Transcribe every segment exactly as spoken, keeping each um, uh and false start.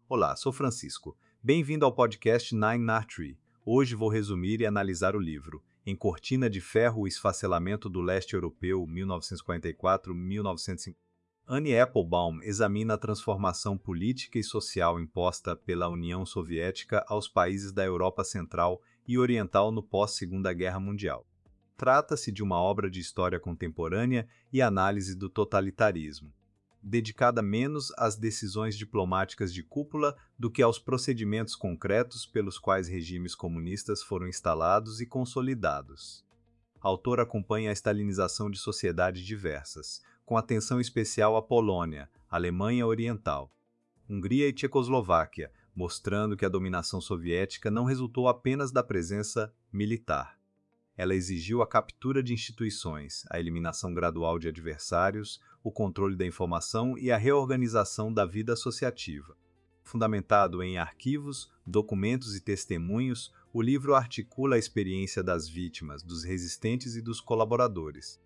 Olá, sou Francisco. Bem-vindo ao podcast Nine Nar Tree. Hoje vou resumir e analisar o livro Em Cortina de Ferro, o Esfacelamento do Leste Europeu, mil novecentos e quarenta e quatro a mil novecentos e cinquenta. Annie Applebaum examina a transformação política e social imposta pela União Soviética aos países da Europa Central e Oriental no pós-Segunda Guerra Mundial. Trata-se de uma obra de história contemporânea e análise do totalitarismo, dedicada menos às decisões diplomáticas de cúpula do que aos procedimentos concretos pelos quais regimes comunistas foram instalados e consolidados. A autora acompanha a stalinização de sociedades diversas, com atenção especial à Polônia, Alemanha Oriental, Hungria e Tchecoslováquia, mostrando que a dominação soviética não resultou apenas da presença militar. Ela exigiu a captura de instituições, a eliminação gradual de adversários, o controle da informação e a reorganização da vida associativa. Fundamentado em arquivos, documentos e testemunhos, o livro articula a experiência das vítimas, dos resistentes e dos colaboradores.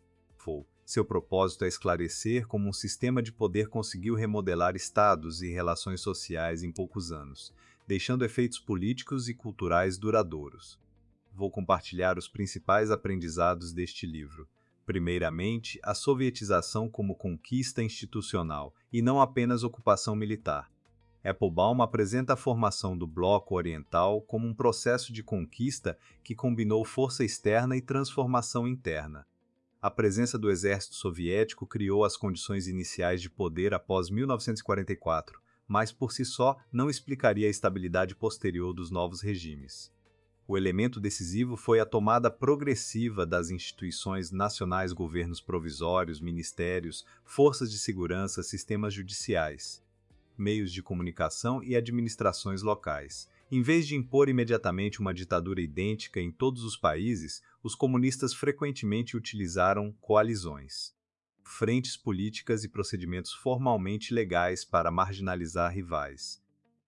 Seu propósito é esclarecer como um sistema de poder conseguiu remodelar estados e relações sociais em poucos anos, deixando efeitos políticos e culturais duradouros. Vou compartilhar os principais aprendizados deste livro. Primeiramente, a sovietização como conquista institucional, e não apenas ocupação militar. Applebaum apresenta a formação do Bloco Oriental como um processo de conquista que combinou força externa e transformação interna. A presença do exército soviético criou as condições iniciais de poder após mil novecentos e quarenta e quatro, mas por si só não explicaria a estabilidade posterior dos novos regimes. O elemento decisivo foi a tomada progressiva das instituições nacionais, governos provisórios, ministérios, forças de segurança, sistemas judiciais, meios de comunicação e administrações locais. Em vez de impor imediatamente uma ditadura idêntica em todos os países, os comunistas frequentemente utilizaram coalizões, frentes políticas e procedimentos formalmente legais para marginalizar rivais.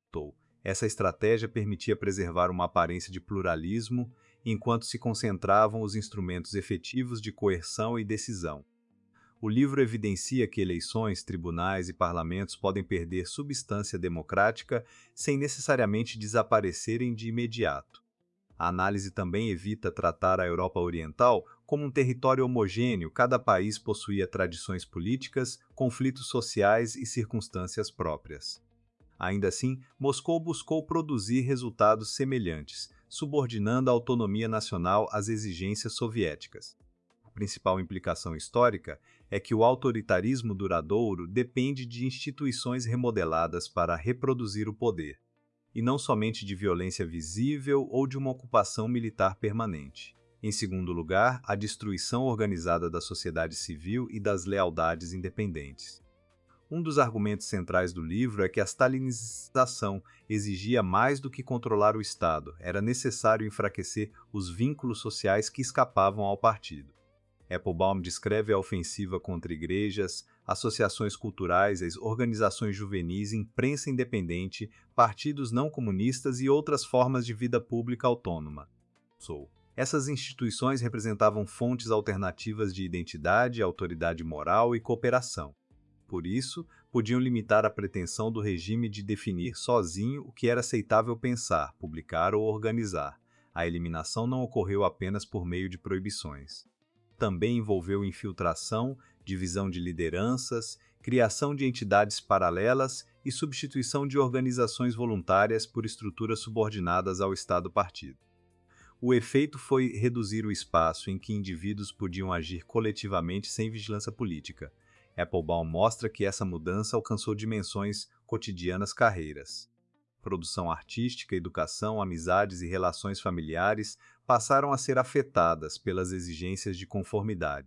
Essa estratégia permitia preservar uma aparência de pluralismo, enquanto se concentravam os instrumentos efetivos de coerção e decisão. O livro evidencia que eleições, tribunais e parlamentos podem perder substância democrática sem necessariamente desaparecerem de imediato. A análise também evita tratar a Europa Oriental como um território homogêneo, cada país possuía tradições políticas, conflitos sociais e circunstâncias próprias. Ainda assim, Moscou buscou produzir resultados semelhantes, subordinando a autonomia nacional às exigências soviéticas. A principal implicação histórica é que o autoritarismo duradouro depende de instituições remodeladas para reproduzir o poder, e não somente de violência visível ou de uma ocupação militar permanente. Em segundo lugar, a destruição organizada da sociedade civil e das lealdades independentes. Um dos argumentos centrais do livro é que a stalinização exigia mais do que controlar o Estado, era necessário enfraquecer os vínculos sociais que escapavam ao partido. Applebaum descreve a ofensiva contra igrejas, associações culturais, as organizações juvenis, imprensa independente, partidos não comunistas e outras formas de vida pública autônoma. Essas instituições representavam fontes alternativas de identidade, autoridade moral e cooperação. Por isso, podiam limitar a pretensão do regime de definir sozinho o que era aceitável pensar, publicar ou organizar. A eliminação não ocorreu apenas por meio de proibições. Também envolveu infiltração, divisão de lideranças, criação de entidades paralelas e substituição de organizações voluntárias por estruturas subordinadas ao Estado-partido. O efeito foi reduzir o espaço em que indivíduos podiam agir coletivamente sem vigilância política. Applebaum mostra que essa mudança alcançou dimensões cotidianas carreiras. Produção artística, educação, amizades e relações familiares passaram a ser afetadas pelas exigências de conformidade.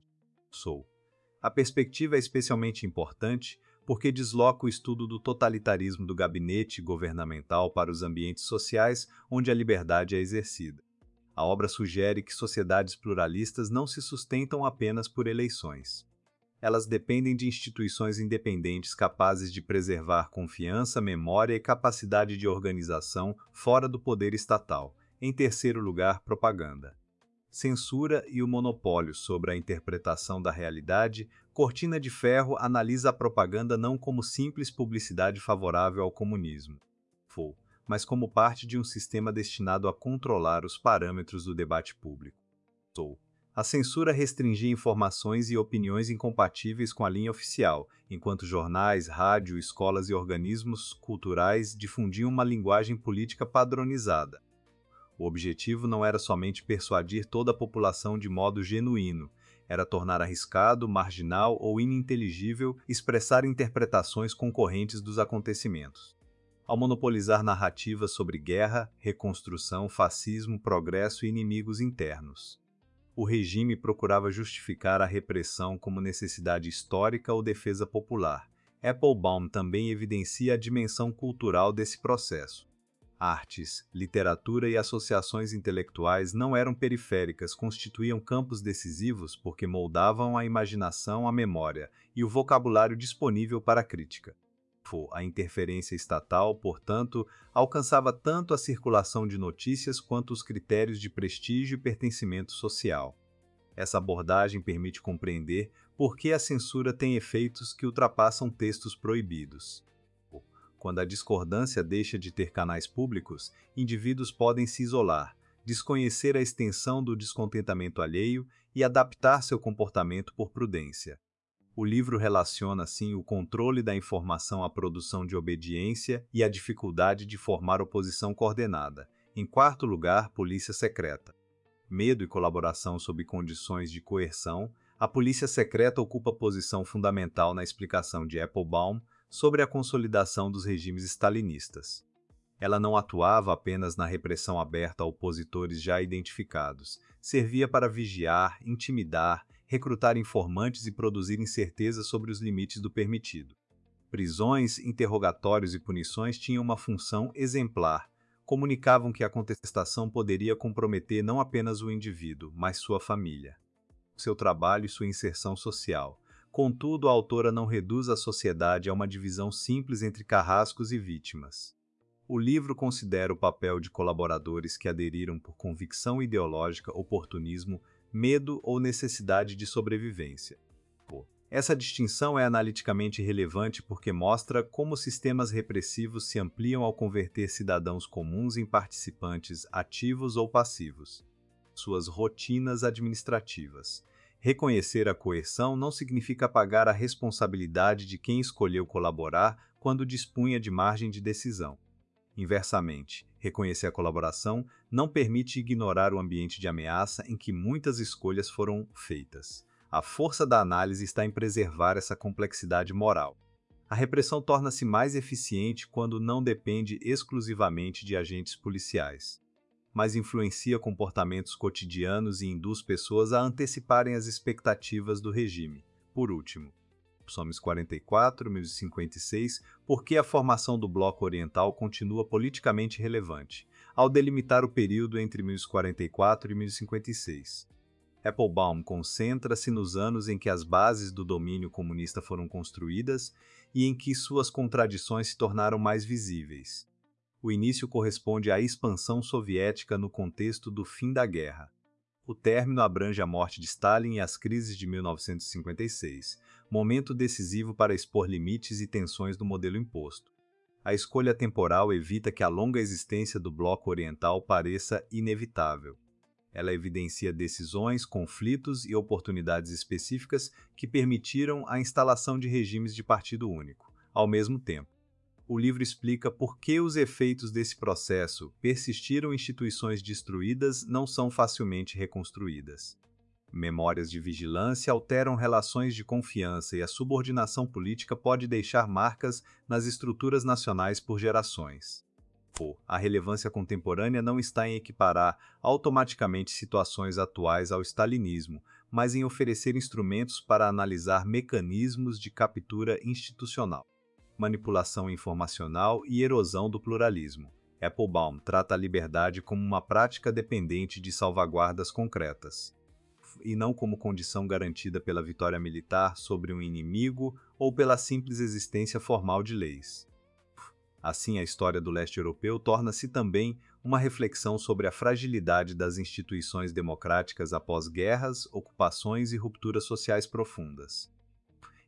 A perspectiva é especialmente importante porque desloca o estudo do totalitarismo do gabinete governamental para os ambientes sociais onde a liberdade é exercida. A obra sugere que sociedades pluralistas não se sustentam apenas por eleições. Elas dependem de instituições independentes capazes de preservar confiança, memória e capacidade de organização fora do poder estatal. Em terceiro lugar, propaganda. Censura e o monopólio sobre a interpretação da realidade, Cortina de Ferro analisa a propaganda não como simples publicidade favorável ao comunismo, mas como parte de um sistema destinado a controlar os parâmetros do debate público. A censura restringia informações e opiniões incompatíveis com a linha oficial, enquanto jornais, rádio, escolas e organismos culturais difundiam uma linguagem política padronizada. O objetivo não era somente persuadir toda a população de modo genuíno, era tornar arriscado, marginal ou ininteligível expressar interpretações concorrentes dos acontecimentos. Ao monopolizar narrativas sobre guerra, reconstrução, fascismo, progresso e inimigos internos, o regime procurava justificar a repressão como necessidade histórica ou defesa popular. Applebaum também evidencia a dimensão cultural desse processo. Artes, literatura e associações intelectuais não eram periféricas, constituíam campos decisivos porque moldavam a imaginação, a memória e o vocabulário disponível para a crítica. A interferência estatal, portanto, alcançava tanto a circulação de notícias quanto os critérios de prestígio e pertencimento social. Essa abordagem permite compreender por que a censura tem efeitos que ultrapassam textos proibidos. Quando a discordância deixa de ter canais públicos, indivíduos podem se isolar, desconhecer a extensão do descontentamento alheio e adaptar seu comportamento por prudência. O livro relaciona, assim, o controle da informação à produção de obediência e a dificuldade de formar oposição coordenada. Em quarto lugar, polícia secreta. Medo e colaboração sob condições de coerção, a polícia secreta ocupa posição fundamental na explicação de Applebaum sobre a consolidação dos regimes stalinistas. Ela não atuava apenas na repressão aberta a opositores já identificados, servia para vigiar, intimidar, recrutar informantes e produzir incerteza sobre os limites do permitido. Prisões, interrogatórios e punições tinham uma função exemplar, comunicavam que a contestação poderia comprometer não apenas o indivíduo, mas sua família, seu trabalho e sua inserção social. Contudo, a autora não reduz a sociedade a uma divisão simples entre carrascos e vítimas. O livro considera o papel de colaboradores que aderiram por convicção ideológica, oportunismo, medo ou necessidade de sobrevivência. Essa distinção é analiticamente relevante porque mostra como sistemas repressivos se ampliam ao converter cidadãos comuns em participantes ativos ou passivos. Suas rotinas administrativas. Reconhecer a coerção não significa apagar a responsabilidade de quem escolheu colaborar quando dispunha de margem de decisão. Inversamente, reconhecer a colaboração não permite ignorar o ambiente de ameaça em que muitas escolhas foram feitas. A força da análise está em preservar essa complexidade moral. A repressão torna-se mais eficiente quando não depende exclusivamente de agentes policiais, mas influencia comportamentos cotidianos e induz pessoas a anteciparem as expectativas do regime. Por último, Somos quarenta e quatro, mil e cinquenta e seis, por que a formação do Bloco Oriental continua politicamente relevante, ao delimitar o período entre mil e quarenta e quatro e mil e cinquenta e seis. Applebaum concentra-se nos anos em que as bases do domínio comunista foram construídas e em que suas contradições se tornaram mais visíveis. O início corresponde à expansão soviética no contexto do fim da guerra. O término abrange a morte de Stalin e as crises de mil novecentos e cinquenta e seis, momento decisivo para expor limites e tensões do modelo imposto. A escolha temporal evita que a longa existência do Bloco Oriental pareça inevitável. Ela evidencia decisões, conflitos e oportunidades específicas que permitiram a instalação de regimes de partido único. Ao mesmo tempo, o livro explica por que os efeitos desse processo, persistiram instituições destruídas, não são facilmente reconstruídas. Memórias de vigilância alteram relações de confiança e a subordinação política pode deixar marcas nas estruturas nacionais por gerações. A relevância contemporânea não está em equiparar automaticamente situações atuais ao stalinismo, mas em oferecer instrumentos para analisar mecanismos de captura institucional, manipulação informacional e erosão do pluralismo. Applebaum trata a liberdade como uma prática dependente de salvaguardas concretas, e não como condição garantida pela vitória militar sobre um inimigo ou pela simples existência formal de leis. Assim, a história do leste europeu torna-se também uma reflexão sobre a fragilidade das instituições democráticas após guerras, ocupações e rupturas sociais profundas.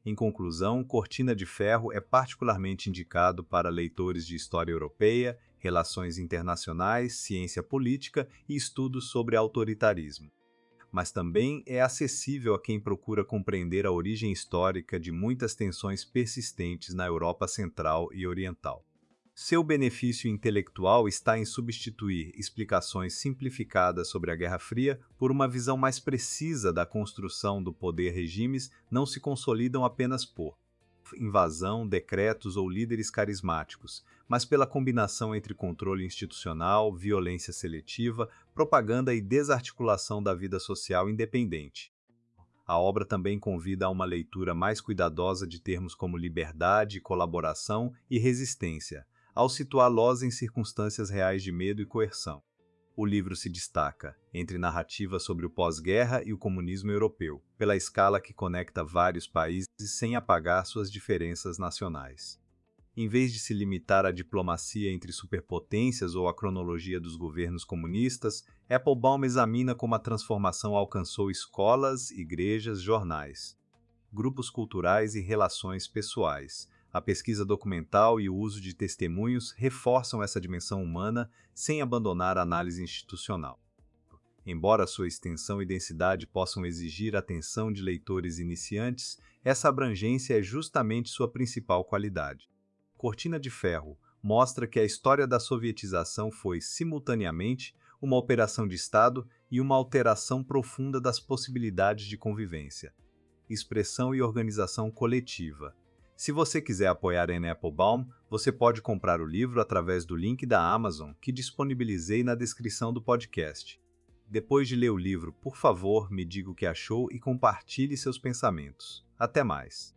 Em conclusão, Cortina de Ferro é particularmente indicado para leitores de história europeia, relações internacionais, ciência política e estudos sobre autoritarismo. Mas também é acessível a quem procura compreender a origem histórica de muitas tensões persistentes na Europa Central e Oriental. Seu benefício intelectual está em substituir explicações simplificadas sobre a Guerra Fria por uma visão mais precisa da construção do poder. Regimes não se consolidam apenas por invasão, decretos ou líderes carismáticos, mas pela combinação entre controle institucional, violência seletiva, propaganda e desarticulação da vida social independente. A obra também convida a uma leitura mais cuidadosa de termos como liberdade, colaboração e resistência, ao situá-los em circunstâncias reais de medo e coerção. O livro se destaca entre narrativas sobre o pós-guerra e o comunismo europeu, pela escala que conecta vários países sem apagar suas diferenças nacionais. Em vez de se limitar à diplomacia entre superpotências ou à cronologia dos governos comunistas, Applebaum examina como a transformação alcançou escolas, igrejas, jornais, grupos culturais e relações pessoais. A pesquisa documental e o uso de testemunhos reforçam essa dimensão humana sem abandonar a análise institucional. Embora sua extensão e densidade possam exigir atenção de leitores iniciantes, essa abrangência é justamente sua principal qualidade. Cortina de Ferro mostra que a história da sovietização foi, simultaneamente, uma operação de Estado e uma alteração profunda das possibilidades de convivência, expressão e organização coletiva. Se você quiser apoiar Anne Applebaum, você pode comprar o livro através do link da Amazon que disponibilizei na descrição do podcast. Depois de ler o livro, por favor, me diga o que achou e compartilhe seus pensamentos. Até mais!